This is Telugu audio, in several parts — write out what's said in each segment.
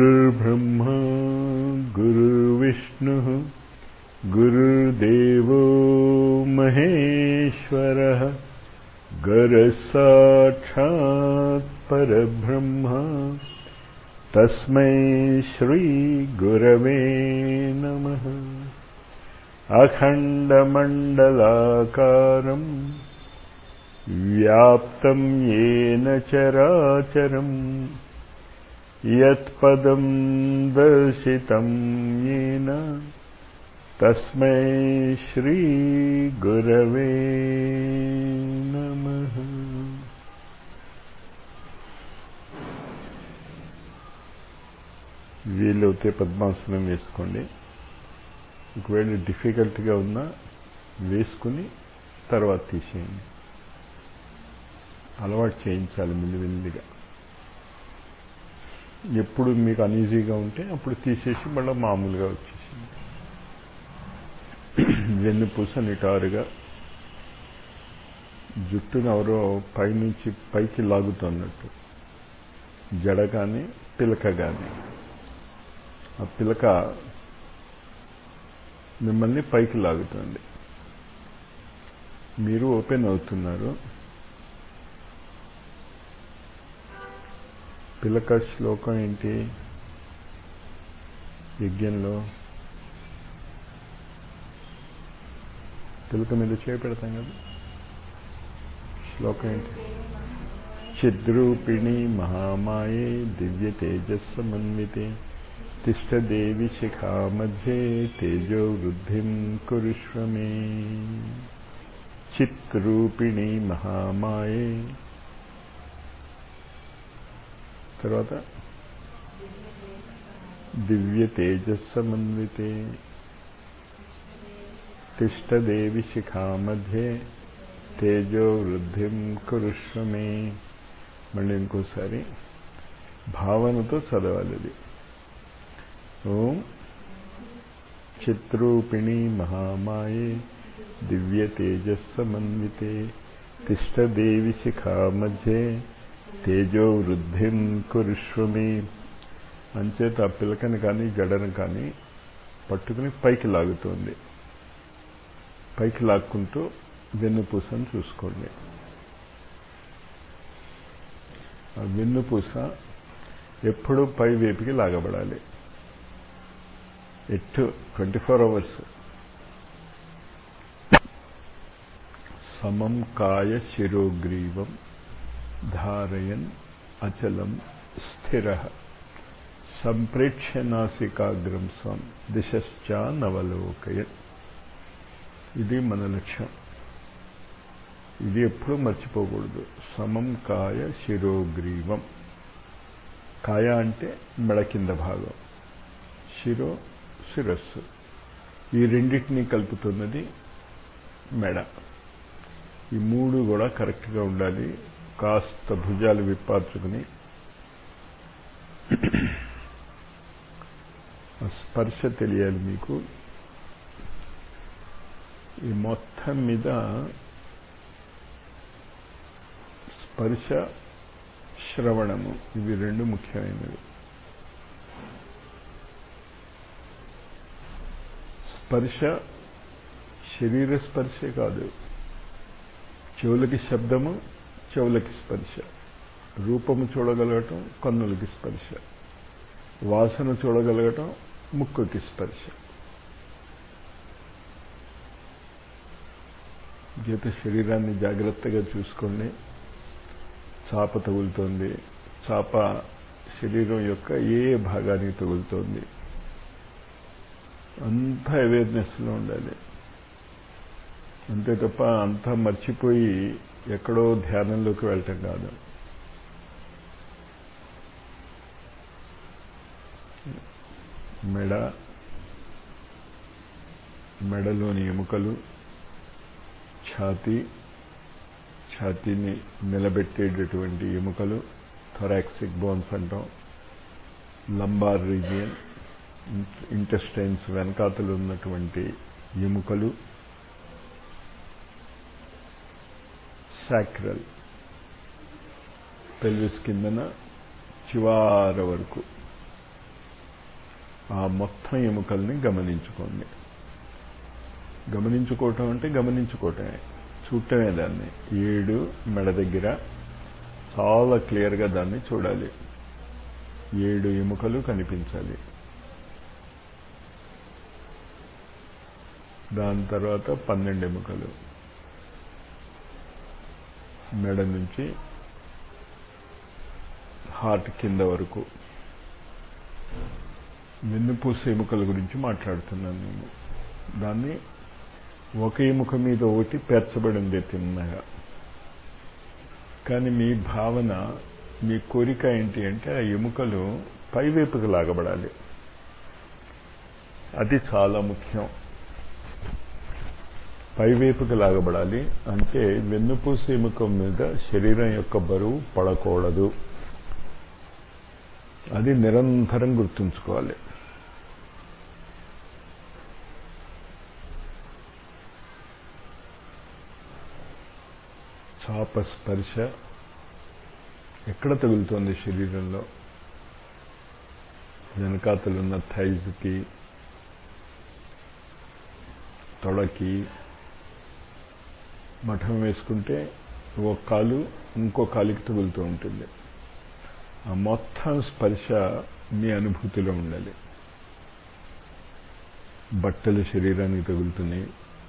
गुरुर्ब्रह्मा गुरुर्विष्णुः गुरुर्देवो महेश्वरः गुरुसाक्षात् परब्रह्म तस्मै श्रीगुरवे नमः। अखण्डमण्डलाकारं व्याप्तं येन चराचरं यत्पदं दर्शितं येन तस्मै श्रीगुरवे नमः। వీలైతే పద్మాసనం వేసుకోండి. ఒకవేళ డిఫికల్ట్గా ఉన్నా వేసుకుని తర్వాత తీసేయండి. అలవాటు చేయించాలి మెల్లిమెల్లిగా. ఎప్పుడు మీకు అనీజీగా ఉంటే అప్పుడు తీసేసి మళ్ళీ మామూలుగా వచ్చేసింది. వెన్నుపూస నిటారుగా, జుట్టును ఎవరో పైనుంచి పైకి లాగుతున్నట్టు, జడ కానీ పిలక కానీ, ఆ పిలక మిమ్మల్ని పైకి లాగుతుంది. మీరు ఓపెన్ అవుతున్నారు. పిలక శ్లోకం ఏంటి? యజ్ఞంలో పిలక మీద చేపెడతాం కదా. శ్లోకం ఏంటి? చిద్రూపిణి మహామాయే దివ్య తేజస్సమన్వితే తిష్టదేవి శిఖా మధ్యే తేజో వృద్ధిం కురుష్వ మే. చిత్రూపిణి మహామాయే, తర్వాత దివ్య తేజస్సమన్వితే తిష్టదేవి శిఖా మధ్యే తేజో వృద్ధిం కురుష్వ మే. మళ్ళీ ఇంకోసారి భావనతో చదవాలి ఇది. ఓం చిత్రూపిణి మహామాయే దివ్య తేజస్సమన్వితే తిష్టదేవి శిఖా మధ్యే తేజో వృద్ధిం కురుష్వ మే. అంచేత ఆ పిలకని కానీ జడను కానీ పట్టుకుని పైకి లాగుతోంది. పైకి లాక్కుంటూ వెన్నుపూసను చూసుకోండి. ఆ వెన్నుపూస ఎప్పుడూ పై వైపుకి లాగబడాలి. ఎట్టు 24 hours. సమం కాయ శిరోగ్రీవం ధారయన్ అచలం స్థిరః సంప్రేక్ష్య నాసికాగ్రం స్వం దిశశ్చానవలోకయన్. ఇది మన లక్ష్యం. ఇది ఎప్పుడూ మర్చిపోకూడదు. సమం కాయ శిరోగ్రీవం. కాయ అంటే మెడ కింద భాగం, శిరో శిరస్సు. ఈ రెండింటినీ కలుపుతున్నది మెడ. ఈ మూడు కూడా కరెక్ట్గా ఉండాలి. కాస్త భుజాలు విప్పార్చుకుని స్పర్శ తెలియాలి మీకు. ఈ మొత్తం మీద స్పర్శ, శ్రవణము, ఇవి రెండు ముఖ్యమైనవి. స్పర్శ శరీర స్పర్శే కాదు. చెవులకి శబ్దము, చెవులకి స్పర్శ. రూపము చూడగలగటం కన్నులకి స్పర్శ. వాసన చూడగలగటం ముక్కుకి స్పర్శ. గీత శరీరాన్ని జాగ్రత్తగా చూసుకోండి. చాప తగులుతోంది. చాప శరీరం యొక్క ఏ భాగానికి తగులుతోంది, అంతా అవేర్నెస్లో ఉండాలి. అంతే తప్ప అంతా మర్చిపోయి ఎక్కడో ధ్యానంలోకి వెళ్ళటం కాదు. మెడ, మెడలోని ఎముకలు, ఛాతీ, ఛాతీని నిలబెట్టేటటువంటి ఎముకలు, థొరాక్సిక్ బోన్స్ అంటాం. లంబార్ రీజియన్, ఇంటెస్టైన్స్ వెనకాతలు ఉన్నటువంటి ఎముకలు, సాక్రల్ పెల్విస్ కిందన చివార వరకు ఆ మొత్తం ఎముకల్ని గమనించుకోండి. గమనించుకోవటం అంటే గమనించుకోవటమే, చూడటమే. దాన్ని 7 మెడ దగ్గర చాలా క్లియర్గా దాన్ని చూడాలి. 7 ఎముకలు కనిపించాలి. దాని తర్వాత 12 ఎముకలు మెడ నుంచి హార్ట్ కింద వరకు. వెన్నుపూస ఎముకల గురించి మాట్లాడుతున్నాను నేను. దాన్ని ఒక ఎముక మీద ఒకటి పేర్చబడింది తిన్నగా. కానీ మీ భావన, మీ కోరిక ఏంటి అంటే ఆ ఎముకలు పైవైపుకి లాగబడాలి. అది చాలా ముఖ్యం. పైవైపుకి లాగబడాలి అంటే వెన్నుపూస ఎముక మీద శరీరం యొక్క బరువు పడకూడదు. అది నిరంతరం గుర్తుంచుకోవాలి. చాప స్పర్శ ఎక్కడ తగులుతోంది శరీరంలో? వెనకాతలున్న థైజ్కి, తొడకి. మఠం వేసుకుంటే ఒక కాలు ఇంకో కాలికి తగులుతూ ఉంటుంది. ఆ మొత్తం స్పర్శ మీ అనుభూతిలో ఉండాలి. బట్టలు శరీరానికి తగులుతున్నాయి,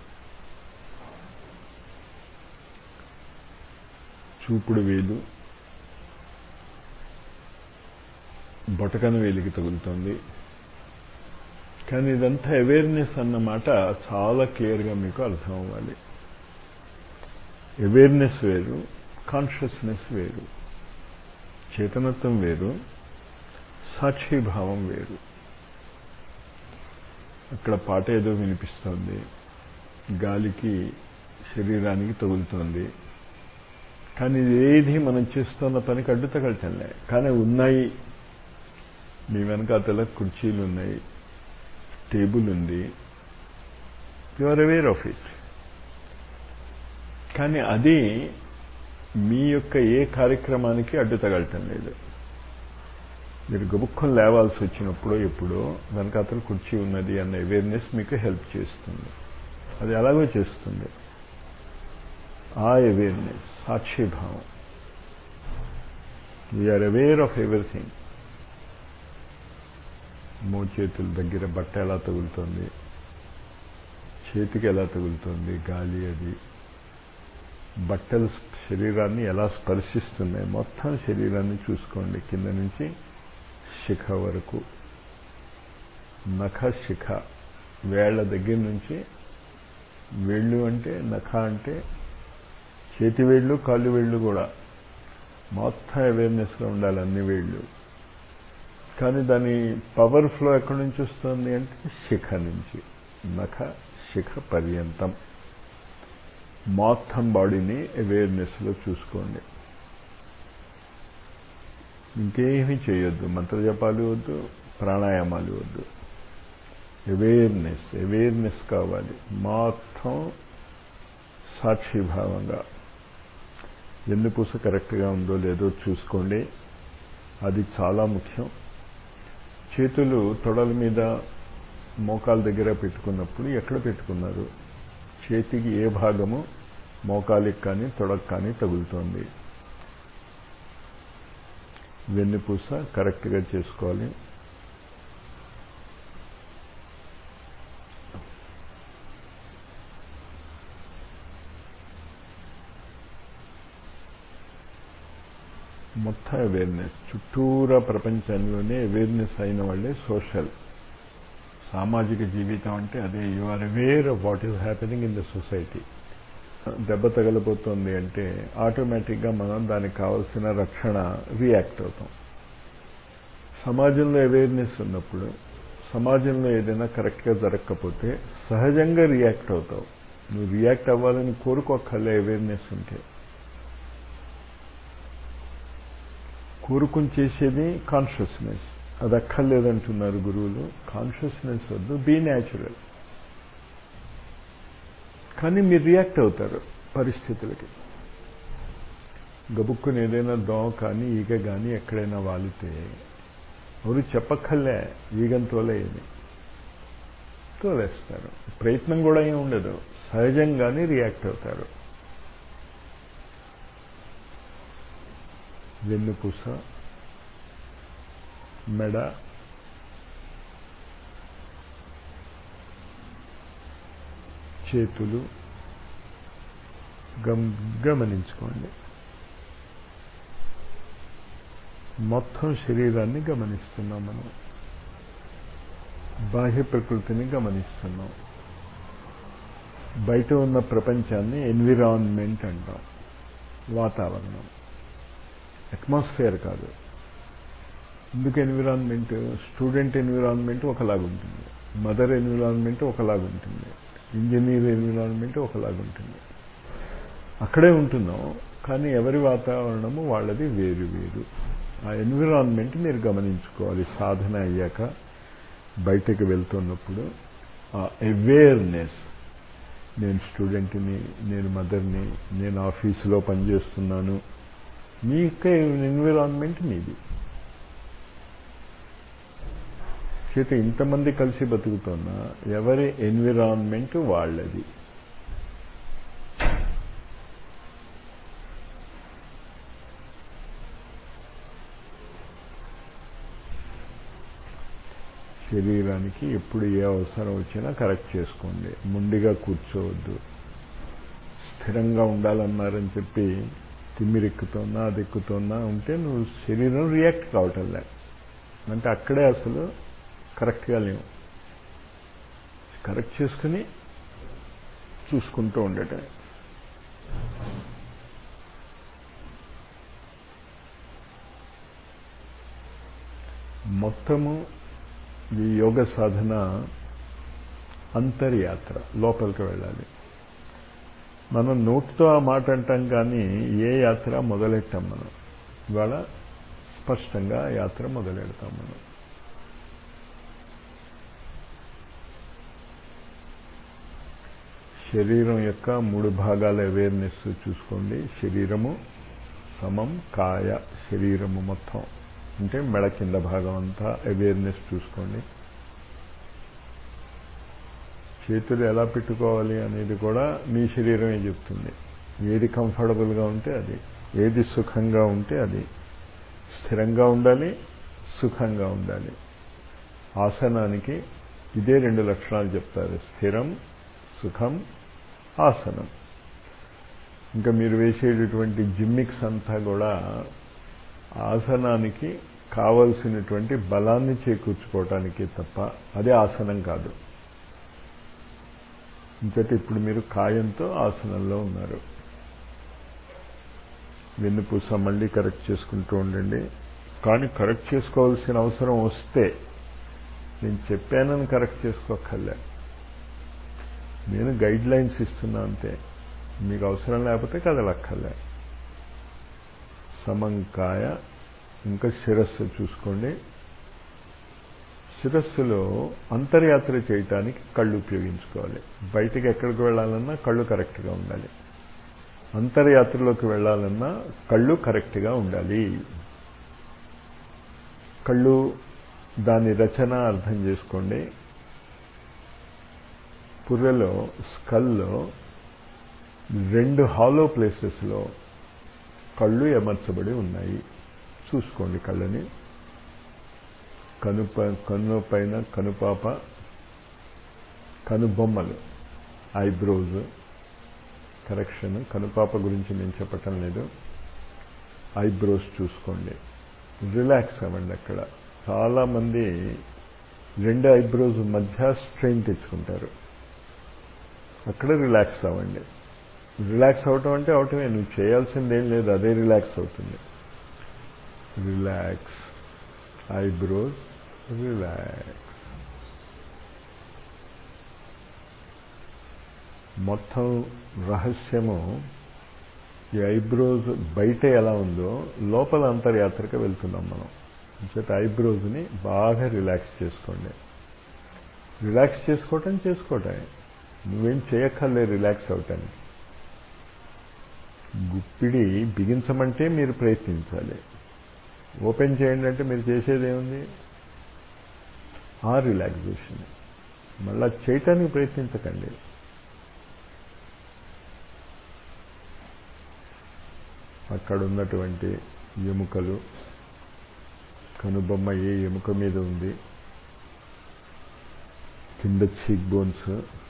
చూపుడు వేలు బొటకన వేలికి తగులుతోంది. కానీ ఇదంతా అవేర్నెస్ అన్నమాట చాలా క్లియర్గా మీకు అర్థం అవ్వాలి. అవేర్నెస్ వేరు, కాన్షియస్నెస్ వేరు, చేతనత్వం వేరు, సాక్షిభావం వేరు. అక్కడ పాట ఏదో వినిపిస్తోంది, గాలికి శరీరానికి తగులుతోంది. కానీ ఏది మనం చేస్తున్న పనికి అడ్డు తగలటంలే. కానీ ఉన్నాయి. మీ వెనకాతల కుర్చీలు ఉన్నాయి, టేబుల్ ఉంది, you are aware of it. కానీ అది మీ యొక్క ఏ కార్యక్రమానికి అడ్డు తగలటం లేదు. మీరు గబుక్కుని లేవాల్సి వచ్చినప్పుడు ఎప్పుడో వెనకాతల కుర్చీ ఉన్నది అన్న అవేర్నెస్ మీకు హెల్ప్ చేస్తుంది. అది ఎలాగో చేస్తుంది. ఆ అవేర్నెస్ సాక్షిభావం. We are aware of everything. మోచేతుల దగ్గర బట్ట ఎలా తగులుతోంది, చేతికి ఎలా తగులుతోంది గాలి, అది బట్టలు శరీరాన్ని ఎలా స్పర్శిస్తున్నాయి. మొత్తం శరీరాన్ని చూసుకోండి, కింద నుంచి శిఖ వరకు. నఖ శిఖ, వేళ్ల దగ్గర నుంచి. వేళ్ళు అంటే నఖ అంటే చేతి వేళ్ళు, కాళ్ళు వేళ్ళు కూడా. మొత్తం అవేర్నెస్లో ఉండాలి అన్ని వేళ్ళు. కానీ దాని పవర్ ఫ్లో ఎక్కడి నుంచి వస్తుంది అంటే శిఖ నుంచి. నఖ శిఖ పర్యంతం మొత్తం బాడీని అవేర్నెస్లో చూసుకోండి. ఇంకేమీ చేయొద్దు, మంత్రజపాలు వద్దు, ప్రాణాయామాలు వద్దు. అవేర్నెస్ కావాలి. మొత్తం సాక్షిభావంగా. వెన్నుపూస కరెక్ట్గా ఉందో లేదో చూసుకోండి, అది చాలా ముఖ్యం. చేతులు తొడల మీద మోకాల దగ్గర పెట్టుకున్నప్పుడు ఎక్కడ పెట్టుకున్నారు? చేతికి ఏ భాగము మోకాలికి కానీ తొడకు కానీ తగులుతోంది. వెన్నుపూస కరెక్ట్గా చేసుకోవాలి. మొత్తం అవేర్నెస్. చుట్టూరా ప్రపంచంలోనే అవేర్నెస్ అయిన వాళ్ళే సోషల్, సామాజిక జీవితం అంటే అదే. You are aware of what is happening in the society. దెబ్బ తగలబోతోంది అంటే ఆటోమేటిక్గా మనం దానికి కావాల్సిన రక్షణ రియాక్ట్ అవుతాం. సమాజంలో అవేర్నెస్ ఉన్నప్పుడు, సమాజంలో ఏదైనా కరెక్ట్గా జరగకపోతే సహజంగా రియాక్ట్ అవుతావు. నువ్వు రియాక్ట్ అవ్వాలని కోరుకోక్కర్లే. అవేర్నెస్ ఉంటే కోరుకుని చేసేది కాన్షియస్నెస్. అది అక్కర్లేదంటున్నారు గురువులు. కాన్షియస్నెస్ వద్దు, బీ న్యాచురల్. కానీ మీరు రియాక్ట్ అవుతారు పరిస్థితులకి. గబుక్కుని ఏదైనా దోమ కానీ ఈగ కానీ ఎక్కడైనా వాలితే ఎవరు చెప్పక్కర్లే, ఈగని తోలేయని తోలేస్తారు. ప్రయత్నం కూడా ఏమి ఉండదు, సహజంగానే రియాక్ట్ అవుతారు. వెన్నుపూస, మెడ, చేతులు గమనించుకోండి. మొత్తం శరీరాన్ని గమనిస్తున్నాం మనం. బాహ్య ప్రకృతిని గమనిస్తున్నాం. బయట ఉన్న ప్రపంచాన్ని ఎన్విరాన్మెంట్ అంటాం. వాతావరణం, అట్మాస్ఫియర్ కాదు. ఎందుకు ఎన్విరాన్మెంట్? స్టూడెంట్ ఎన్విరాన్మెంట్ ఒకలాగుంటుంది, మదర్ ఎన్విరాన్మెంట్ ఒకలాగుంటుంది, ఇంజనీర్ ఎన్విరాన్మెంట్ ఒకలాగుంటుంది. అక్కడే ఉంటున్నాం, కానీ ఎవరి వాతావరణము వాళ్ళది వేరు వేరు. ఆ ఎన్విరాన్మెంట్ మీరు గమనించుకోవాలి. సాధన అయ్యాక బయటకు వెళ్తున్నప్పుడు ఆ అవేర్నెస్, నేను స్టూడెంట్ని, నేను మదర్ని, నేను ఆఫీసులో పనిచేస్తున్నాను, మీ యొక్క ఎన్విరాన్మెంట్ మీది. చేత ఇంతమంది కలిసి బతుకుతున్నా ఎవరి ఎన్విరాన్మెంట్ వాళ్ళది. శరీరానికి ఎప్పుడు ఏ అవసరం వచ్చినా కరెక్ట్ చేసుకోండి. మొండిగా కూర్చోవద్దు. స్థిరంగా ఉండాలన్నారని చెప్పి తిమ్మిరెక్కుతున్నా అది ఎక్కుతున్నా ఉంటే నువ్వు శరీరం రియాక్ట్ కావటంలే, అంటే అక్కడే అసలు కరెక్ట్గా లేవు. కరెక్ట్ చేసుకుని చూసుకుంటూ ఉండటం. మొత్తము ఈ యోగ సాధన అంతర్యాత్ర, లోపలికి వెళ్ళాలి. మనం నోటితో ఆ మాట అంటాం, కానీ ఏ యాత్ర మొదలెట్టాం మనం. ఇవాళ స్పష్టంగా యాత్ర మొదలెడతాం మనం. శరీరం యొక్క 3 భాగాల అవేర్నెస్ చూసుకోండి. శరీరము సమం కాయ, శరీరము మొత్తం అంటే మెడ కింద భాగం అంతా అవేర్నెస్ చూసుకోండి. చేతులు ఎలా పెట్టుకోవాలి అనేది కూడా మీ శరీరమే చెప్తుంది. ఏది కంఫర్టబుల్గా ఉంటే అది, ఏది సుఖంగా ఉంటే అది. స్థిరంగా ఉండాలి, సుఖంగా ఉండాలి. ఆసనానికి ఇదే 2 లక్షణాలు చెప్తారు: స్థిరం, సుఖం, ఆసనం. ఇంకా మీరు వేసేటటువంటి జిమ్మిక్స్ అంతా కూడా ఆసనానికి కావలసినటువంటి బలాన్ని చేకూర్చుకోవటానికి తప్ప అది ఆసనం కాదు. ఇంకటి ఇప్పుడు మీరు కాయంతో ఆసనంలో ఉన్నారు. వెన్నుపూస మళ్ళీ కరెక్ట్ చేసుకుంటూ ఉండండి. కానీ కరెక్ట్ చేసుకోవాల్సిన అవసరం వస్తే నేను చెప్పానని కరెక్ట్ చేసుకోక్కర్లే, నేను గైడ్ లైన్స్ ఇస్తున్నా అంతే. మీకు అవసరం లేకపోతే కదలక్కర్లే. సమంకాయ. ఇంకా శిరస్సు చూసుకోండి. శిరస్సులో అంతర్యాత్ర చేయటానికి కళ్ళు ఉపయోగించుకోవాలి. బయటికి ఎక్కడికి వెళ్ళాలన్నా కళ్ళు కరెక్ట్గా ఉండాలి. అంతర్యాత్రలోకి వెళ్ళాలన్నా కళ్ళు కరెక్ట్గా ఉండాలి. కళ్ళు దాని రచన అర్థం చేసుకోండి. పుర్రెలో, స్కల్లో 2 హాలో ప్లేసెస్లో కళ్ళు అమర్చబడి ఉన్నాయి. చూసుకోండి కళ్ళని. కన్ను పైన కనుపాప, కనుబొమ్మలు, ఐబ్రోజ్. కరెక్షన్, కనుపాప గురించి నేను చెప్పటం లేదు. ఐబ్రోస్ చూసుకోండి. రిలాక్స్ అవ్వండి. అక్కడ చాలామంది 2 ఐబ్రోస్ మధ్య స్ట్రెయిన్ తెచ్చుకుంటారు. అక్కడ రిలాక్స్ అవ్వండి. రిలాక్స్ అవటం అంటే అవటమే, నువ్వు చేయాల్సిందేం లేదు, అదే రిలాక్స్ అవుతుంది. Relax, eyebrows relax. మొత్తం రహస్యము ఈ ఐబ్రోస్ బయట ఎలా ఉందో లోపల అంతర్యాత్రకు వెళ్తున్నాం మనం. చేత ఐబ్రోస్ని బాగా రిలాక్స్ చేసుకోండి. రిలాక్స్ చేసుకోవటం నువ్వేం చేయక్కర్లే రిలాక్స్ అవటానికి. గుప్పిడి బిగించమంటే మీరు ప్రయత్నించాలి. ఓపెన్ చేయండి అంటే మీరు చేసేది ఏముంది? ఆ రిలాక్సేషన్. మళ్ళా చేయటానికి ప్రయత్నించకండి. అక్కడ ఉన్నటువంటి ఎముకలు, కనుబొమ్మ ఏ ఎముక మీద ఉంది, కింద చీక్ బోన్స్,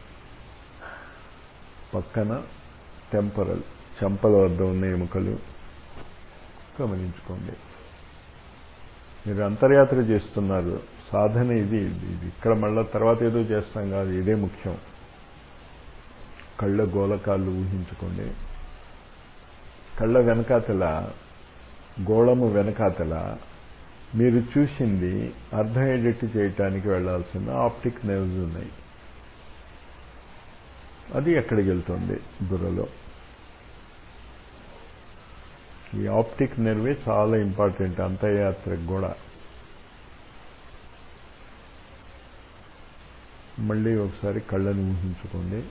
పక్కన టెంపరల్ చెంపల వద్ద ఉన్న ఎముకలు గమనించుకోండి. మీరు అంతర్యాత్ర చేస్తున్నారు, సాధన ఇది. ఇక్కడ మళ్ళా తర్వాత ఏదో చేస్తాం కాదు, ఇదే ముఖ్యం. కళ్ళ గోళకాలు ఊహించుకోండి. కళ్ళ వెనకాతల, గోళము వెనకాతల మీరు చూసింది అర్థమయ్యేటట్టు చేయటానికి వెళ్లాల్సిన ఆప్టిక్ నెర్వ్స్ ఉన్నాయి. అది ఎక్కడికి వెళ్తుంది? బుర్రలో. ఈ ఆప్టిక్ నెర్వే చాలా ఇంపార్టెంట్ అంతర్యాత్రకు కూడా. మళ్ళీ ఒకసారి కళ్ళని ఊహించుకోండి.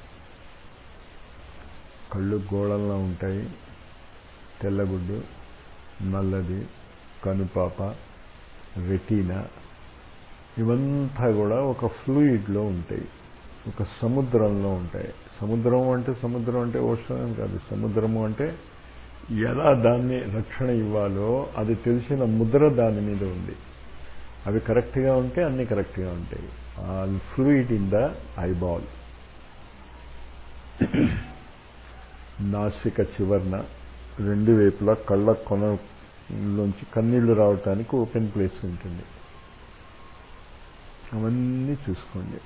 కళ్ళు గోళంలో ఉంటాయి. తెల్లగుడ్డు, నల్లది, కనుపాప, రెటీనా, ఇవంతా కూడా ఒక ఫ్లూయిడ్లో ఉంటాయి, ఒక సముద్రంలో ఉంటాయి. సముద్రం అంటే ఓషన్ కాదు. సముద్రము అంటే ఎలా దాన్ని రక్షణ ఇవ్వాలో అది తెలిసిన ముద్ర దాని మీద ఉంది. అవి కరెక్ట్గా ఉంటే అన్నీ కరెక్ట్గా ఉంటాయి. ఆ ఫ్లూయిడ్ ఇన్ ద ఐబాల్. నాసిక చివర్న రెండు వైపులా కళ్ళ కొనలోంచి కన్నీళ్లు రావటానికి ఓపెన్ ప్లేస్ ఉంటుంది. అవన్నీ చూసుకోండి.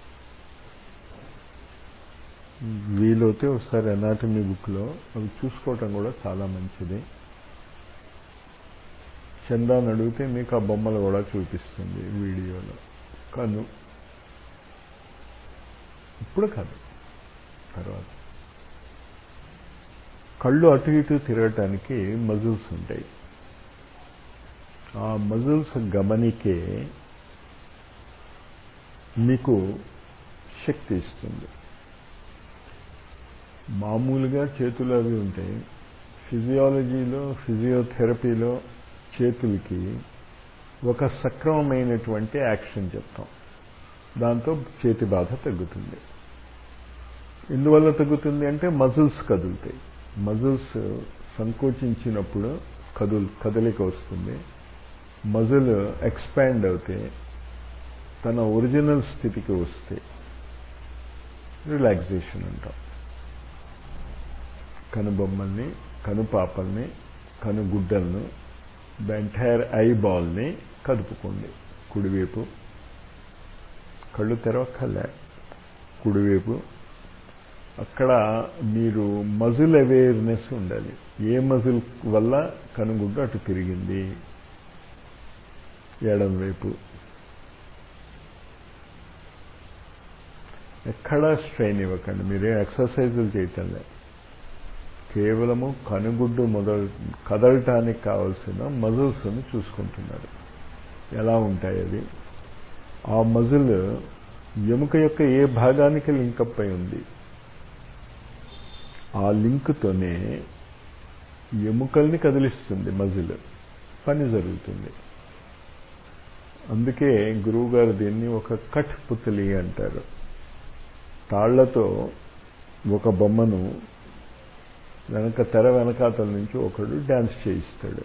వీలైతే ఒకసారి అనాటమీ బుక్లో అవి చూసుకోవటం కూడా చాలా మంచిది. చందాన్ని అడిగితే మీకు ఆ బొమ్మలు కూడా చూపిస్తుంది వీడియోలో. కను ఇప్పుడు కాదు, తర్వాత. కళ్ళు అటు ఇటు తిరగటానికి మజిల్స్ ఉంటాయి. ఆ మజిల్స్ గమనికే మీకు శక్తి ఇస్తుంది. మామూలుగా చేతులు అవి ఉంటాయి. ఫిజియాలజీలో, ఫిజియోథెరపీలో చేతులకి ఒక సక్రమమైనటువంటి యాక్షన్ చెప్తాం. దాంతో చేతి బాధ తగ్గుతుంది. ఎందువల్ల తగ్గుతుంది అంటే మజిల్స్ కదులుతాయి. మజిల్స్ సంకోచించినప్పుడు కదలిక వస్తుంది. మజిల్ ఎక్స్పాండ్ అవుతే తన ఒరిజినల్ స్థితికి వస్తే రిలాక్సేషన్ అంటాం. కనుబొమ్మల్ని, కనుపాపల్ని, కనుగుడ్డలను, ద ఎంటైర్ ఐబాల్ని కదుపుకోండి. కుడివైపు కళ్ళు తెరవక్కర్లే, కుడివైపు. అక్కడ మీరు మజిల్ అవేర్నెస్ ఉండాలి. ఏ మజిల్ వల్ల కనుగుడ్డు అటు తిరిగింది. ఎడం వైపు ఎక్కడా స్ట్రెయిన్ ఇవ్వకండి. మీరే ఎక్సర్సైజులు చేయటంలే, కేవలము కనుగుడ్డు కదలటానికి కావలసిన మజిల్స్ని చూసుకుంటున్నారు. ఎలా ఉంటాయి అవి? ఆ మజిల్ ఎముక యొక్క ఏ భాగానికి లింకప్ అయి ఉంది, ఆ లింక్తోనే ఎముకల్ని కదిలిస్తుంది. మజిల్ పని జరుగుతుంది. అందుకే గురువుగారు దీన్ని ఒక కట్ పుతలి అంటారు. తాళ్లతో ఒక బొమ్మను తెర వెనకాతల నుంచి ఒకడు డ్యాన్స్ చేయిస్తాడు,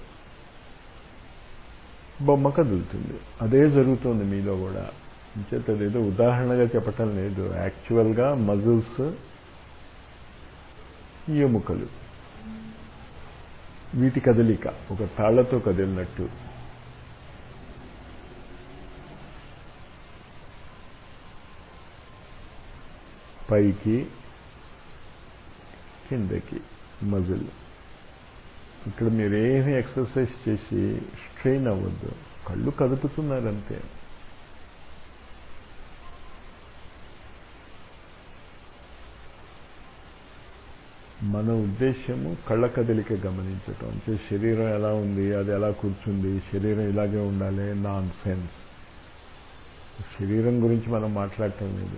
బొమ్మ కదులుతుంది. అదే జరుగుతుంది మీలో కూడా. ఇంచేతేదో ఉదాహరణగా చెప్పటం లేదు. యాక్చువల్గా మజిల్స్, ఎముకలు, వీటి కదలిక ఒక తాళ్లతో కదిలినట్టు. పైకి కిందకి మజిల్. ఇక్కడ మీరేమీ ఎక్సర్సైజ్ చేసి స్ట్రెయిన్ అవ్వద్దు, కళ్ళు కదుపుతున్నారంతే. మన ఉద్దేశ్యము కళ్ళ కదలిక గమనించటం. అంటే శరీరం ఎలా ఉంది, అది ఎలా కూర్చుంది, శరీరం ఇలాగే ఉండాలి, నాన్ సెన్స్. శరీరం గురించి మనం మాట్లాడటం లేదు.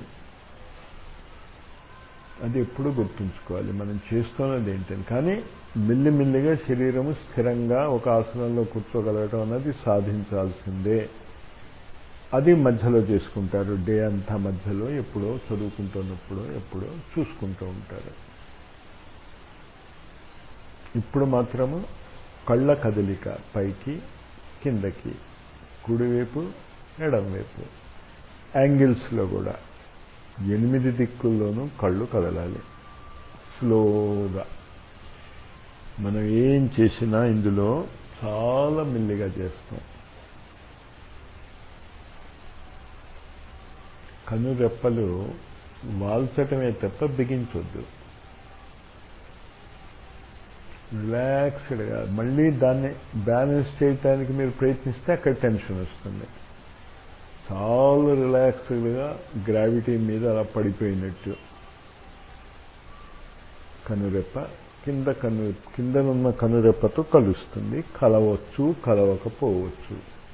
అది ఎప్పుడూ గుర్తుంచుకోవాలి మనం చేస్తున్నది ఏంటని. కానీ మెల్లిమెల్లిగా శరీరము స్థిరంగా ఒక ఆసనంలో కూర్చోగలగటం అన్నది సాధించాల్సిందే. అది మధ్యలో చేసుకుంటారు. డే అంతా మధ్యలో ఎప్పుడో చదువుకుంటున్నప్పుడో ఎప్పుడో చూసుకుంటూ ఉంటారు. ఇప్పుడు మాత్రము కళ్ళ కదలిక పైకి కిందకి, కుడివైపు ఎడంవైపు, యాంగిల్స్లో కూడా 8 దిక్కుల్లోనూ కళ్ళు కదలాలి స్లోగా. మనం ఏం చేసినా ఇందులో చాలా మెల్లిగా చేస్తాం. కనురెప్పలు వాల్చటమే తప్ప బిగించొద్దు. రిలాక్స్డ్గా మళ్ళీ దాన్ని బ్యాలెన్స్ చేయడానికి మీరు ప్రయత్నిస్తే అక్కడ టెన్షన్ వస్తుంది. చాలా రిలాక్స్డ్గా గ్రావిటీ మీద అలా పడిపోయినట్టు కనురెప్ప కిందనున్న కనురెప్పతో కలుస్తుంది. కలవచ్చు, కలవకపోవచ్చు.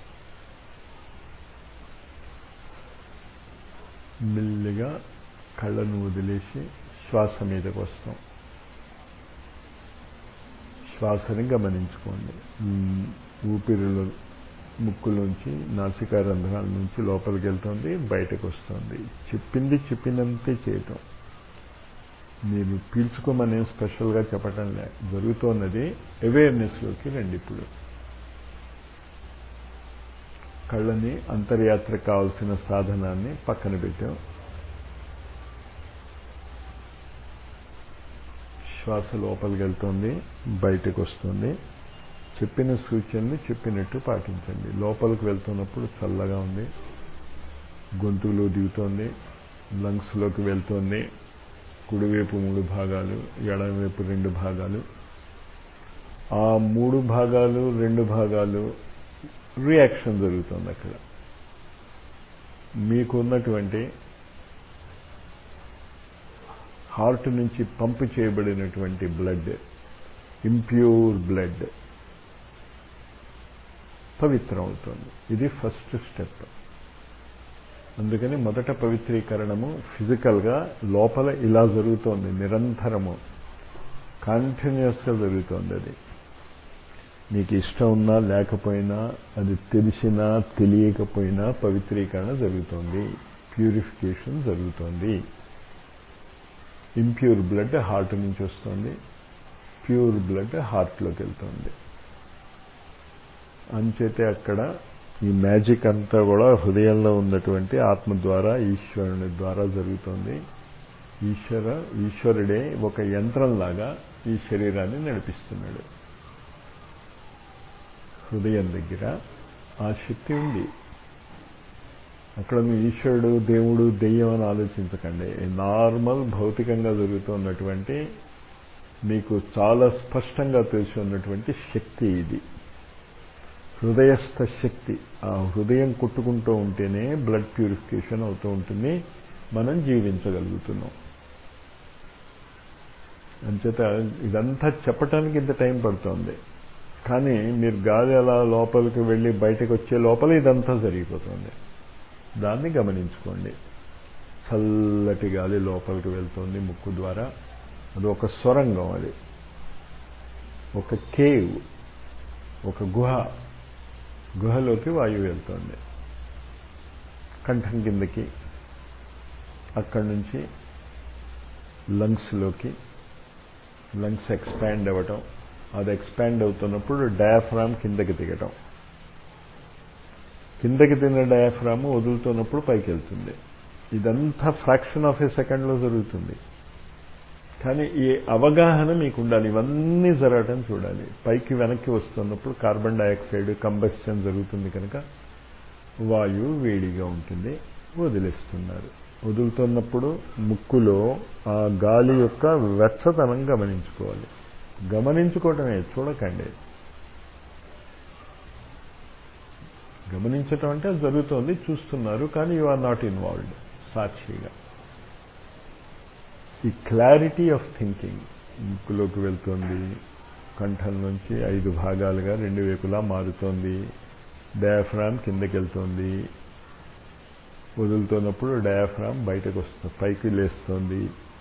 మెల్లిగా కళ్ళను వదిలేసి శ్వాస మీదకి వస్తాం. శ్వాసని గమనించుకోండి. ఊపిరిలో ముక్కులోంచి నాసికా రంధ్రాల నుంచి లోపలికి వెళ్తుంది, బయటకు వస్తుంది. చెప్పినంతే చేయటం. మీరు పీల్చుకోమనే స్పెషల్గా చెప్పటం లే, జరుగుతున్నది అవేర్నెస్లోకి రండి. ఇప్పుడు కళ్ళని అంతర్యాత్ర కావాల్సిన సాధనాన్ని పక్కన పెట్టాం. శ్వాస లోపలికి వెళ్తుంది, బయటకు వస్తుంది. చెప్పిన సూచనలు చెప్పినట్టు పాటించండి. లోపలికి వెళ్తున్నప్పుడు చల్లగా ఉంది, గొంతులో దిగుతోంది, లంగ్స్లోకి వెళ్తోంది. కుడివైపు 3 భాగాలు, ఎడమవైపు 2 భాగాలు. ఆ 3 భాగాలు 2 భాగాలు రియాక్షన్ జరుగుతుంది. అక్కడ మీకున్నటువంటి హార్ట్ నుంచి పంపు చేయబడినటువంటి బ్లడ్, ఇంప్యూర్ బ్లడ్ పవిత్రం అవుతుంది. ఇది ఫస్ట్ స్టెప్. అందుకని మొదట పవిత్రీకరణము ఫిజికల్గా లోపల ఇలా జరుగుతోంది, నిరంతరము కంటిన్యూస్గా జరుగుతోంది. అది మీకు ఇష్టం ఉన్నా లేకపోయినా, అది తెలిసినా తెలియకపోయినా పవిత్రీకరణ జరుగుతోంది, ప్యూరిఫికేషన్ జరుగుతోంది. ఇంప్యూర్ బ్లడ్ హార్ట్ నుంచి వస్తుంది, ప్యూర్ బ్లడ్ హార్ట్లోకి వెళ్తుంది. అంచేతే అక్కడ ఈ మ్యాజిక్ అంతా కూడా హృదయంలో ఉన్నటువంటి ఆత్మ ద్వారా, ఈశ్వరుని ద్వారా జరుగుతుంది. ఈశ్వరుడే ఒక యంత్రంలాగా ఈ శరీరాన్ని నడిపిస్తున్నాడు. హృదయం దగ్గర ఆ శక్తి ఉంది. అక్కడ మీ ఈశ్వరుడు, దేవుడు, దెయ్యం అని ఆలోచించకండి. నార్మల్ భౌతికంగా జరుగుతున్నటువంటి మీకు చాలా స్పష్టంగా తెలిసి ఉన్నటువంటి శక్తి ఇది. హృదయస్థ శక్తి. ఆ హృదయం కొట్టుకుంటూ ఉంటేనే బ్లడ్ ప్యూరిఫికేషన్ అవుతూ ఉంటుంది, మనం జీవించగలుగుతున్నాం. అంచేత ఇదంతా చెప్పటానికి ఇంత టైం పడుతోంది. కానీ మీరు గాలి అలా లోపలికి వెళ్ళి బయటకు వచ్చే లోపల ఇదంతా జరిగిపోతుంది. దాన్ని గమనించుకోండి. చల్లటి గాలి లోపలికి వెళ్తుంది ముక్కు ద్వారా. అది ఒక సొరంగం, అది ఒక కేవ్, ఒక గుహలోకి వాయువు వెళ్తుంది. కంఠం కిందకి, అక్కడి నుంచి లంగ్స్లోకి. లంగ్స్ ఎక్స్పాండ్ అవ్వటం, అది ఎక్స్పాండ్ అవుతున్నప్పుడు డయాఫ్రామ్ కిందకి దిగటం. కిందకి తిన్న డయాఫ్రామ్ వదులుతున్నప్పుడు పైకి వెళ్తుంది. ఇదంతా ఫ్రాక్షన్ ఆఫ్ ఏ సెకండ్లో జరుగుతుంది. కానీ ఈ అవగాహన మీకు ఉండాలి. ఇవన్నీ జరగటం చూడాలి. పైకి వెనక్కి వస్తున్నప్పుడు కార్బన్ డైఆక్సైడ్ కంబస్షన్ జరుగుతుంది కనుక వాయువు వేడిగా ఉంటుంది, వదిలేస్తున్నారు. వదులుతున్నప్పుడు ముక్కులో ఆ గాలి యొక్క వెచ్చదనం గమనించుకోవాలి. గమనించుకోవటమే, చూడకండి. గమనించటం అంటే జరుగుతోంది, చూస్తున్నారు, కానీ యు ఆర్ నాట్ ఇన్వాల్వ్డ్. సాక్షిగా ఈ క్లారిటీ ఆఫ్ థింకింగ్ ముక్కులోకి వెళ్తుంది. కంఠం నుంచి 5 భాగాలుగా 2 వైపులా మారుతోంది. డయాఫ్రామ్ కిందకి వెళ్తోంది. వదులుతున్నప్పుడు డయాఫ్రామ్ బయటకు వస్తుంది, పైకి లేస్తోంది.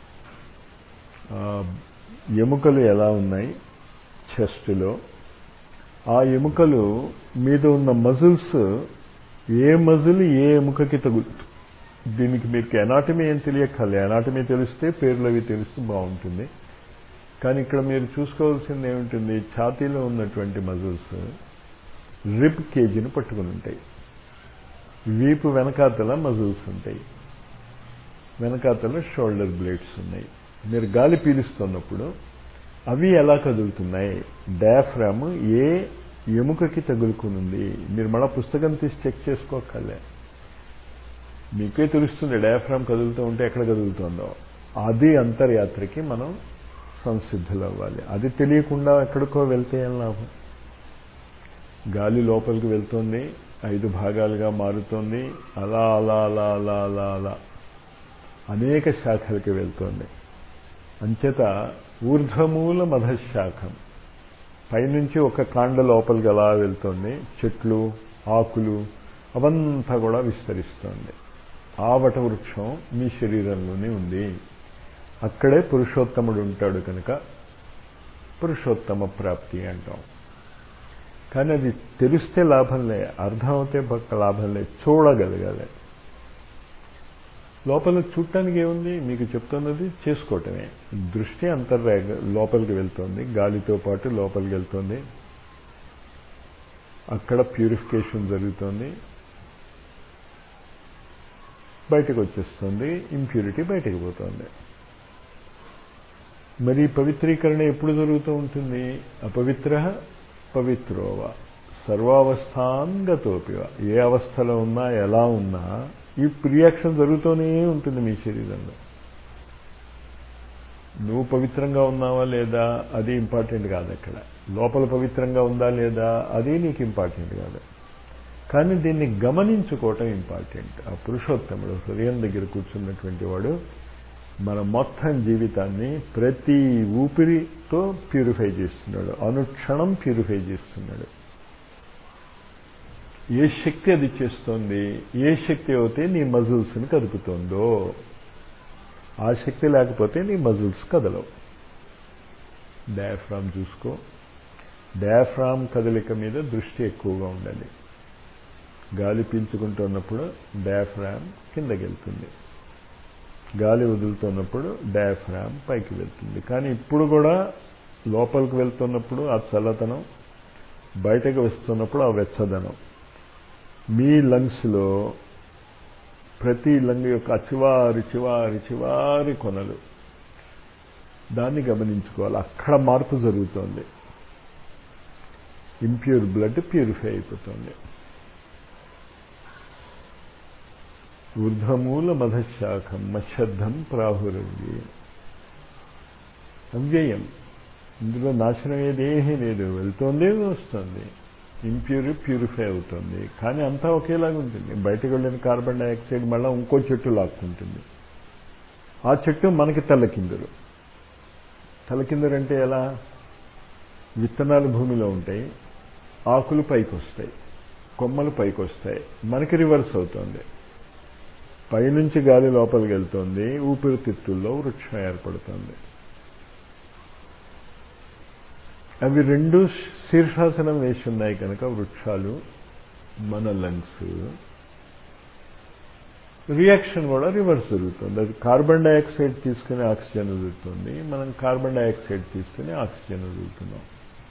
ఎముకలు ఎలా ఉన్నాయి చెస్ట్లో, ఆ ఎముకలు మీద ఉన్న మజిల్స్ ఏ మజిల్ ఏ ఎముకకి తగులుతుంది. దీనికి మీకు ఎనాటమీ ఏం తెలియక్కర్లే. ఎనాటమీ తెలిస్తే పేర్లు అవి తెలిస్తే బాగుంటుంది. కానీ ఇక్కడ మీరు చూసుకోవాల్సింది ఏమిటంది, ఛాతీలో ఉన్నటువంటి మజిల్స్ రిబ్ కేజీని పట్టుకుని ఉంటాయి. వీపు వెనకాతల మజిల్స్ ఉంటాయి, వెనకాతల షోల్డర్ బ్లేడ్స్ ఉన్నాయి. మీరు గాలి పీలుస్తున్నప్పుడు అవి ఎలా కదులుతున్నాయి, డయాఫ్రామ్ ఏ ఎముకకి తగులుకునుంది. మీరు మళ్ళీ పుస్తకం తీసి చెక్ చేసుకోకర్లే, మీకే తెలుస్తుంది డయాఫ్రామ్ కదులుతూ ఉంటే ఎక్కడ కదులుతుందో. అది అంతర్యాత్రకి మనం సంసిద్ధులు అవ్వాలి. అది తెలియకుండా ఎక్కడికో వెళ్తే ఏం లాభం. గాలి లోపలికి వెళ్తుంది, 5 భాగాలుగా మారుతోంది, అలా అలా అలా అలా అలా అలా అనేక శాఖలకి వెళ్తోంది. అంచేత ఊర్ధ్వమూల మధశాఖం పైనుంచి ఒక కాండ లోపలికి అలా వెళ్తోంది. చెట్లు, ఆకులు అవంతా కూడా విస్తరిస్తోంది. ఆ వటవృక్షం మీ శరీరంలోనే ఉంది. అక్కడే పురుషోత్తముడు ఉంటాడు కనుక పురుషోత్తమ ప్రాప్తి అంటాం. కానీ అది తెలిస్తే లాభంలే, అర్థమవుతే పక్క లాభంలే, చూడగలగాలి. లోపల చూడటానికి ఏముంది, మీకు చెప్తున్నది చేసుకోవటమే. దృష్టి లోపలికి వెళ్తోంది, గాలితో పాటు లోపలికి వెళ్తోంది. అక్కడ ప్యూరిఫికేషన్ జరుగుతోంది, బయటకు వచ్చేస్తుంది, ఇంప్యూరిటీ బయటకు పోతుంది. మరి పవిత్రీకరణ ఎప్పుడు జరుగుతూ ఉంటుంది, అపవిత్ర పవిత్రోవ సర్వావస్థాంగతోపివ. ఏ అవస్థలో ఉన్నా ఎలా ఉన్నా ఈ రియాక్షన్ జరుగుతూనే ఉంటుంది మీ శరీరంలో. నువ్వు పవిత్రంగా ఉన్నావా లేదా అది ఇంపార్టెంట్ కాదు. అక్కడ లోపల పవిత్రంగా ఉందా లేదా అది నీకు ఇంపార్టెంట్ కాదు. కానీ దీన్ని గమనించుకోవటం ఇంపార్టెంట్. ఆ పురుషోత్తముడు హృదయం దగ్గర కూర్చున్నటువంటి వాడు మన మొత్తం జీవితాన్ని ప్రతి ఊపిరితో ప్యూరిఫై చేస్తున్నాడు, అనుక్షణం ప్యూరిఫై చేస్తున్నాడు. ఏ శక్తి అది చేస్తోంది, ఏ శక్తి అయితే నీ మజిల్స్ని కదుపుతోందో ఆ శక్తి లేకపోతే నీ మజిల్స్ కదలవు. డయాఫ్రామ్ చూసుకో, డయాఫ్రామ్ కదలిక మీద దృష్టి ఎక్కువగా ఉండాలి. గాలి పీల్చుకుంటున్నప్పుడు డయాఫ్రామ్ కిందకి వెళ్తుంది, గాలి వదులుతున్నప్పుడు డయాఫ్రామ్ పైకి వెళ్తుంది. కానీ ఇప్పుడు కూడా లోపలికి వెళ్తున్నప్పుడు ఆ చల్లదనం, బయటకు వస్తున్నప్పుడు ఆ వెచ్చదనం. మీ లంగ్స్లో ప్రతి లంగ్ యొక్క చివారి చివారి చివారి కొనలు, దాన్ని గమనించుకోవాలి. అక్కడ మార్పు జరుగుతోంది, ఇంప్యూర్ బ్లడ్ ప్యూరిఫై అయిపోతుంది. ఊర్ధ్వమూల మధశాఖం మశ్శద్ధం ప్రాహురవ్య. అవ్యయం, ఇందులో నాశనం ఏదేమీ లేదు. వెళ్తోంది, వస్తుంది, ప్యూరిఫై అవుతుంది. కానీ అంతా ఒకేలాగా ఉంటుంది. బయటకు వెళ్ళిన కార్బన్ డైఆక్సైడ్ మళ్ళీ ఇంకో చెట్టు లాక్కుంటుంది. ఆ చెట్టు మనకి తలకిందులు. తలకిందులు అంటే ఎలా, విత్తనాలు భూమిలో ఉంటాయి, ఆకులు పైకి వస్తాయి, కొమ్మలు పైకి వస్తాయి, మనకి రివర్స్ అవుతుంది. పైనుంచి గాలి లోపలికి వెళ్తోంది, ఊపిరితిత్తుల్లో వృక్షం ఏర్పడుతుంది. అవి రెండు శీర్షాసనం వేసి ఉన్నాయి కనుక వృక్షాలు మన లంగ్స్. రియాక్షన్ కూడా రివర్స్ జరుగుతుంది. అది కార్బన్ డైఆక్సైడ్ తీసుకుని ఆక్సిజన్ వదులుతుంది, మనం కార్బన్ డైఆక్సైడ్ తీసుకుని ఆక్సిజన్ వదులుతున్నాం.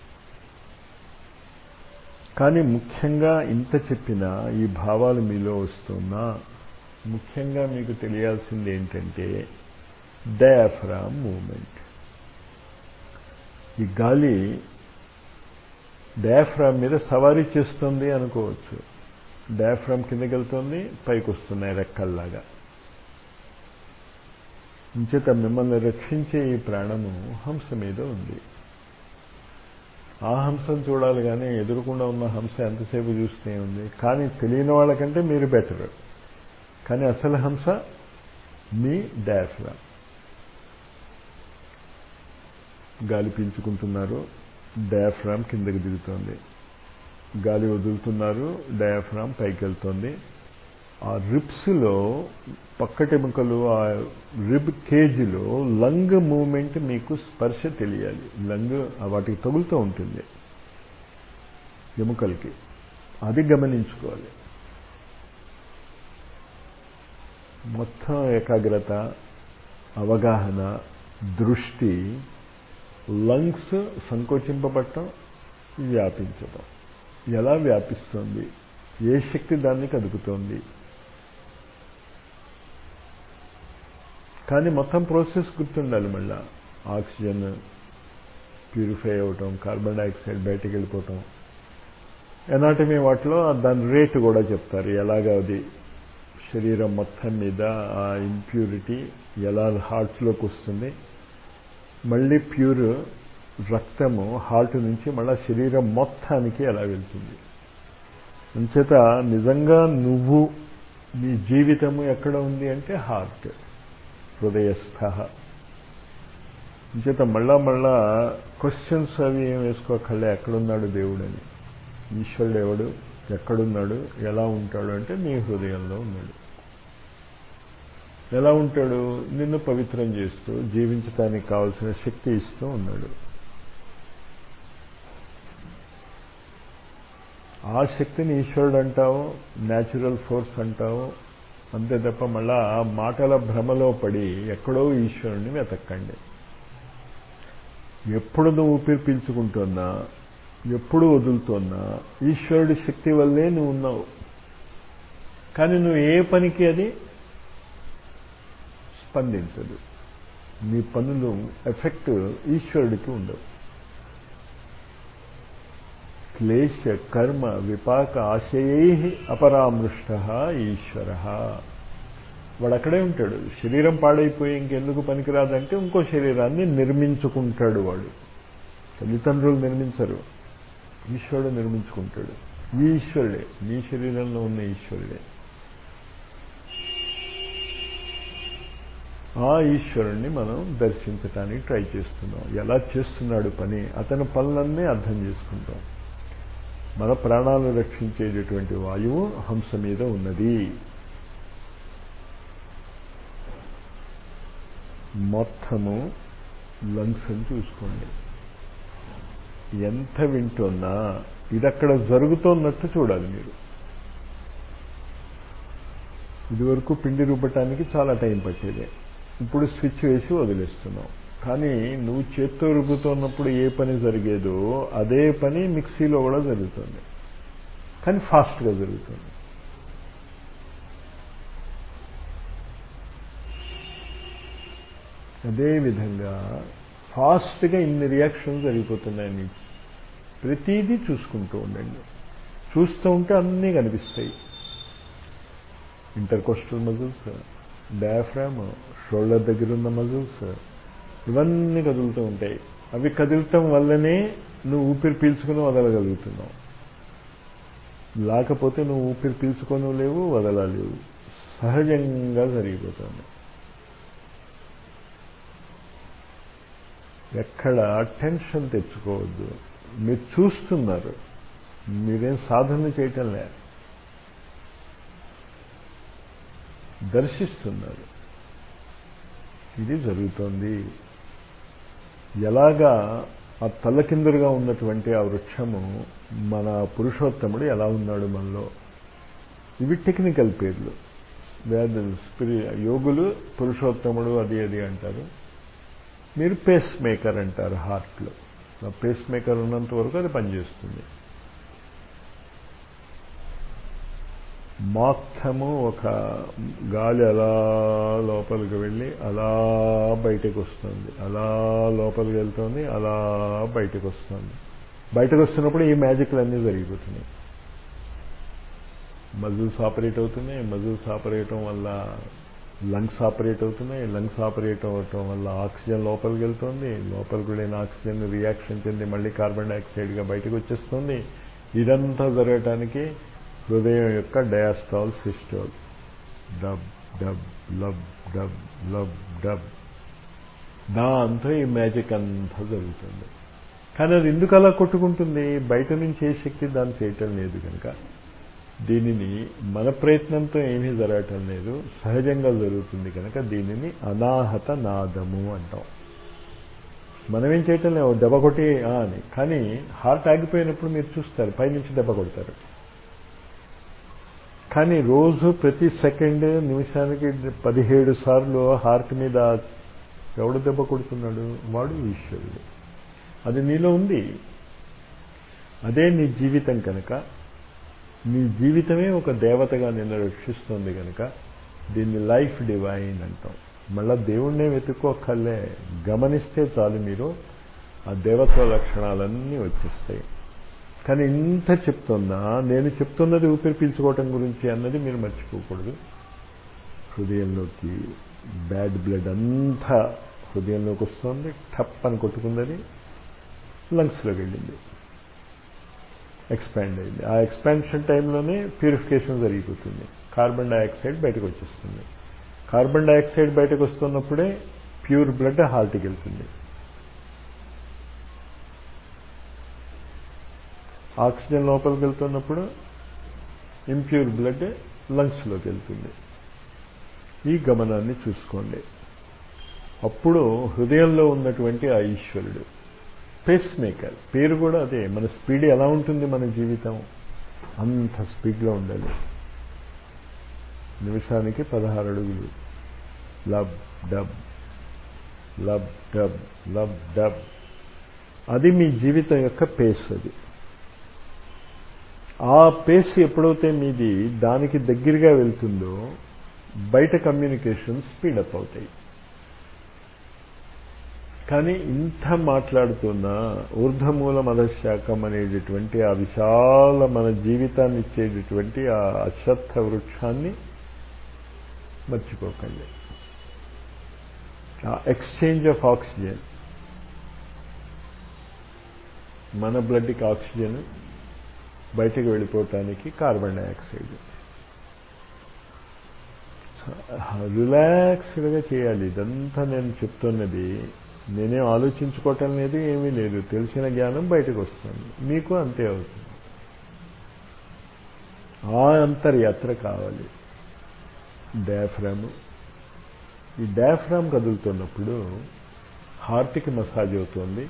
కానీ ముఖ్యంగా ఇంత చెప్పినా ఈ భావాలు మీలో వస్తున్నా ముఖ్యంగా మీకు తెలియాల్సింది ఏంటంటే డయాఫ్రామ్ మూమెంట్. ఈ గాలి డయాఫ్రామ్ మీద సవారీ చేస్తుంది అనుకోవచ్చు. డయాఫ్రామ్ కిందకి వెళ్తుంది, పైకి వస్తున్నాయి రెక్కల్లాగా. ఇంచేత మిమ్మల్ని రక్షించే ఈ ప్రాణము హంస మీద ఉంది. ఆ హంసను చూడాలి కానీ ఎదురుకుండా ఉన్న హంస ఎంతసేపు చూస్తే ఉంది. కానీ తెలియని వాళ్ళకంటే మీరు బెటర్. కానీ అసలు హంస మీ డయాఫ్రామ్. గాలి పీల్చుకుంటున్నారు, డయాఫ్రామ్ కిందకి దిగుతోంది. గాలి వదులుతున్నారు, డయాఫ్రామ్ పైకి వెళ్తోంది. ఆ రిబ్స్లో పక్కటెముకలు, ఆ రిబ్ కేజీలో లంగ్ మూమెంట్ మీకు స్పర్శ తెలియాలి. లంగ్ వాటికి తగులుతూ ఉంటుంది ఎముకలకి, అది గమనించుకోవాలి. మొత్తం ఏకాగ్రత, అవగాహన, దృష్టి, లంగ్స్ సంకోచింపబడటం, వ్యాపించటం. ఎలా వ్యాపిస్తోంది, ఏ శక్తి దాన్ని కదుపుతోంది. కానీ మొత్తం ప్రాసెస్ గుర్తుండాలి. మళ్ళా ఆక్సిజన్ ప్యూరిఫై అవ్వటం, కార్బన్ డైఆక్సైడ్ బయటికి వెళ్ళిపోవటం. ఎనాటమీ వాటిలో దాని రేటు కూడా చెప్తారు, ఎలాగా అది శరీరం మొత్తం మీద ఆ ఇంప్యూరిటీ ఎలా హార్ట్స్లోకి వస్తుంది, మళ్ళీ ప్యూర్ రక్తము హార్ట్ నుంచి మళ్ళా శరీరం మొత్తానికి ఎలా వెళ్తుంది. అంచేత నిజంగా నువ్వు నీ జీవితము ఎక్కడ ఉంది అంటే హార్ట్, హృదయస్థ. అంచేత మళ్ళా క్వశ్చన్స్ అవి ఏం వేసుకోకళ్ళే, ఎక్కడున్నాడు దేవుడని. ఈశ్వరుడు ఎవడు, ఎక్కడున్నాడు, ఎలా ఉంటాడు అంటే నీ హృదయంలో ఉన్నాడు. ఎలా ఉంటాడు, నిన్ను పవిత్రం చేస్తూ జీవించడానికి కావలసిన శక్తి ఇస్తూ ఉన్నాడు. ఆ శక్తిని ఈశ్వరుడు అంటావు, న్యాచురల్ ఫోర్స్ అంటావు. అంతే తప్ప మళ్ళా మాటల భ్రమలో పడి ఎక్కడో ఈశ్వరుణ్ణి వెతక్కండి. ఎప్పుడు నువ్వు ఊపిరి పీల్చుకుంటున్నా, ఎప్పుడు వదులుతున్నా ఈశ్వరుడి శక్తి వల్లే నువ్వు ఉన్నావు. కానీ నువ్వు ఏ పనికి అది స్పందించదు. నీ పనులు ఎఫెక్ట్ ఈశ్వరుడికి ఉండవు. క్లేశ కర్మ విపాక ఆశయై అపరామృష్ట ఈశ్వర. వాడు అక్కడే ఉంటాడు. శరీరం పాడైపోయి ఇంకెందుకు పనికిరాదంటే ఇంకో శరీరాన్ని నిర్మించుకుంటాడు వాడు. తల్లిదండ్రులు నిర్మించరు, ఈశ్వరుడు నిర్మించుకుంటాడు. ఈ ఈశ్వరుడే, నీ శరీరంలో ఉన్న ఈశ్వరుడే. ఆ ఈశ్వరుణ్ణి మనం దర్శించడానికి ట్రై చేస్తున్నాం. ఎలా చేస్తున్నాడు పని, అతని పనులన్నీ అర్థం చేసుకుంటాం. మన ప్రాణాలను రక్షించేటటువంటి వాయువు హంస మీద ఉన్నది. మొత్తము లంగ్స్ అని చూసుకోండి. ఎంత వింటున్నా ఇదక్కడ జరుగుతున్నట్టు చూడాలి మీరు. ఇదివరకు పిండి రుబ్బటానికి చాలా టైం పట్టేదే, ఇప్పుడు స్విచ్ వేసి వదిలేస్తున్నాం. కానీ నువ్వు చేత్తో రుబ్బుతున్నప్పుడు ఏ పని జరిగేదో అదే పని మిక్సీలో కూడా జరుగుతుంది, కానీ ఫాస్ట్గా జరుగుతుంది. అదేవిధంగా ఫాస్ట్గా ఇన్ని రియాక్షన్స్ జరిగిపోతున్నాయని ప్రతిదీ చూసుకుంటూ ఉండండి. చూస్తూ ఉంటే అన్నీ కనిపిస్తాయి. ఇంటర్కోస్టల్ మజిల్స్, డయాఫ్రామ్, షోల్డర్ దగ్గర ఉన్న మజిల్స్, ఇవన్నీ కదులుతూ ఉంటాయి. అవి కదలటం వల్లనే నువ్వు ఊపిరి పీల్చుకుని వదలగలుగుతున్నావు. లేకపోతే నువ్వు ఊపిరి పీల్చుకొని లేవు, వదలలేవు. సహజంగా జరిగిపోతుంది. ఎక్కడ టెన్షన్ తెచ్చుకోవద్దు. మీరు చూస్తున్నారు, మీరేం సాధన చేయటం లే, దర్శిస్తున్నారు. ఇది జరుగుతోంది. ఎలాగా ఆ తలకిందులుగా ఉన్నటువంటి ఆ వృక్షము, మన పురుషోత్తముడు ఎలా ఉన్నాడు మనలో. ఇవి టెక్నికల్ పేర్లు. యోగులు పురుషోత్తముడు అది అంటారు. మీరు పేస్ మేకర్ అంటారు. హార్ట్లో పేస్ మేకర్ ఉన్నంత వరకు అది పనిచేస్తుంది. మొత్తము ఒక గాలి అలా లోపలికి వెళ్ళి అలా బయటకు వస్తుంది, అలా లోపలికి వెళ్తుంది, అలా బయటకు వస్తుంది. బయటకు వస్తున్నప్పుడు ఈ మ్యాజిక్లు అన్నీ జరిగిపోతున్నాయి. మజిల్స్ ఆపరేట్ అవుతున్నాయి, మజిల్స్ ఆపరేట్ అవడం వల్ల లంగ్స్ ఆపరేట్ అవుతున్నాయి, లంగ్స్ ఆపరేట్ అవ్వటం వల్ల ఆక్సిజన్ లోపలికి వెళ్తుంది, లోపలికి వెళ్ళిన ఆక్సిజన్ రియాక్షన్ చెంది మళ్ళీ కార్బన్ డైఆక్సైడ్గా బయటకు వచ్చేస్తుంది. ఇదంతా జరగటానికి హృదయం యొక్క diastole systole, dub dub lub dub lub dub, దాంతో ఈ మ్యాజిక్ అంతా జరుగుతుంది. కానీ అది ఎందుకు అలా కొట్టుకుంటుంది? బయట నుంచి ఏ శక్తి దాన్ని చేయటం లేదు కనుక. దీనిని మన ప్రయత్నంతో ఏమీ జరగటం లేదు, సహజంగా జరుగుతుంది కనుక దీనిని అనాహత నాదము అంటాం. మనమేం చేయటం లేవు, దెబ్బ కొట్టి అని. కానీ హార్ట్ ఆగిపోయినప్పుడు మీరు చూస్తారు, పైనుంచి దెబ్బ కొడతారు. కానీ రోజు ప్రతి సెకండ్ నిమిషానికి 17 సార్లు హార్ట్ మీద ఎవడు దెబ్బ కొడుతున్నాడు? వాడు ఈశ్వరుడు. అది నీలో ఉంది. అదే నీ జీవితం కనుక, నీ జీవితమే ఒక దేవతగా నిన్ను రక్షిస్తుంది కనుక దీన్ని లైఫ్ డివైన్ అంటాం. మళ్ళా దేవుణ్ణే వెతుక్కోక్కర్లే, గమనిస్తే చాలు మీరు ఆ దేవత్వ లక్షణాలన్నీ వచ్చేస్తాయి. కానీ ఇంత చెప్తున్నా, నేను చెప్తున్నది ఊపిరి పీల్చుకోవటం గురించి అన్నది మీరు మర్చిపోకూడదు. హృదయంలోకి బ్యాడ్ బ్లడ్ అంతా హృదయంలోకి వస్తుంది, టప్ అని కొట్టుకుందని లంగ్స్లోకి వెళ్ళింది, ఎక్స్పాండ్ అయింది. ఆ ఎక్స్పాన్షన్ టైంలోనే ప్యూరిఫికేషన్ జరిగిపోతుంది. కార్బన్ డైఆక్సైడ్ బయటకు వచ్చేస్తుంది. కార్బన్ డైఆక్సైడ్ బయటకు వస్తున్నప్పుడే ప్యూర్ బ్లడ్ హార్ట్కి వెళ్తుంది. ఆక్సిజన్ లోపలికి వెళ్తున్నప్పుడు ఇంప్యూర్ బ్లడ్ లంగ్స్లోకి వెళ్తుంది. ఈ గమనాన్ని చూసుకోండి. అప్పుడు హృదయంలో ఉన్నటువంటి ఆ ఈశ్వరుడు పేస్ మేకర్, పేరు కూడా అదే. మన స్పీడ్ ఎలా ఉంటుంది? మన జీవితం అంత స్పీడ్లో ఉండాలి. నిమిషానికి 16 అడుగులు. Lub dub lub dub lub dub. అది మీ జీవితం యొక్క పేస్. అది ఆ పేస్ ఎప్పుడైతే మీది దానికి దగ్గరగా వెళ్తుందో బయట కమ్యూనికేషన్ స్పీడప్ అవుతాయి. కానీ ఇంత మాట్లాడుతున్నా ఊర్ధమూల మధశాఖం అనేటటువంటి ఆ విశాల మన జీవితాన్ని ఇచ్చేటటువంటి ఆ అశ్వత్థ వృక్షాన్ని మర్చిపోకండి. ఆ ఎక్స్చేంజ్ ఆఫ్ ఆక్సిజన్, మన బ్లడ్కి ఆక్సిజన్, బయటకు వెళ్ళిపోవటానికి కార్బన్ డైఆక్సైడ్. రిలాక్స్డ్గా చేయాలి. ఇదంతా నేను చెప్తున్నది నేనేం ఆలోచించుకోవటం లేదు, ఏమీ లేదు. తెలిసిన జ్ఞానం బయటకు వస్తుంది. మీకు అంతే అవుతుంది. ఆ అంతర్యాత్ర కావాలి. డయాఫ్రామ్. ఈ డయాఫ్రామ్ కదులుతున్నప్పుడు హార్ట్కి మసాజ్ అవుతుంది.